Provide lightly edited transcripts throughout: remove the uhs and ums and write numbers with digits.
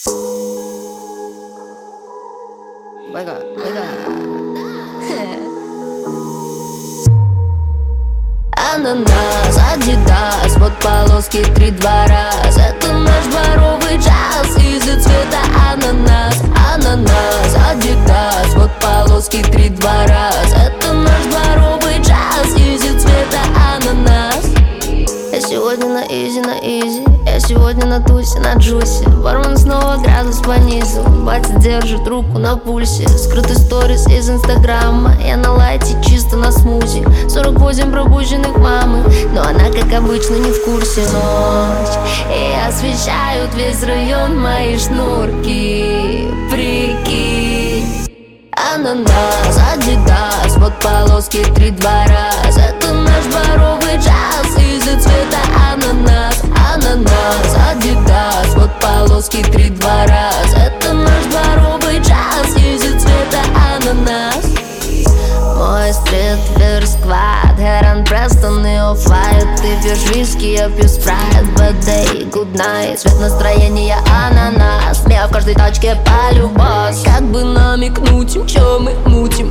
Ананас, адидас, вот полоски 3-2 раз. Это наш дворовый джаз из-за цвета ананас. Ананас, адидас, вот полоски 3-2 раз. Это наш дворовый джаз из-за цвета ананас. Я сегодня на изи, я сегодня на тусе, на джусе. Бармен снова градус понизил, батя держит руку на пульсе. Скрытый сторис из инстаграма, я на лайте чисто на смузи. 48 пробужденных мамы, но она как обычно не в курсе. Ночь, и освещают весь район мои шнурки. Прикинь. Ананас, адидас, вот полоски 3-2 раз. Это наш дворовый джаз из-за цвета ананас. Ананас, адидас, вот полоски 3-2 раз. Это наш дворовый джаз из-за цвета ананас. Мой стрит, сквад, Herran Preston и Off-White. Ты пьешь виски, я пью спрайт. Bad day, good night, цвет настроения ананас. Я в каждой тачке полюбас. Как бы намекнуть им, чё мы мутим.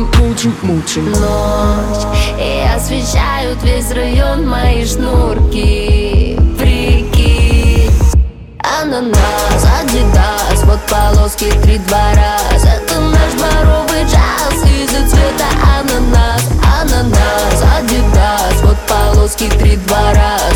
Ночь, и освещают весь район мои шнурки. Прикинь. Ананас, адидас, вот полоски 3-2 раз. Это наш дворовый джаз из-за цвета ананас. Ананас, адидас, вот полоски 3-2 раз.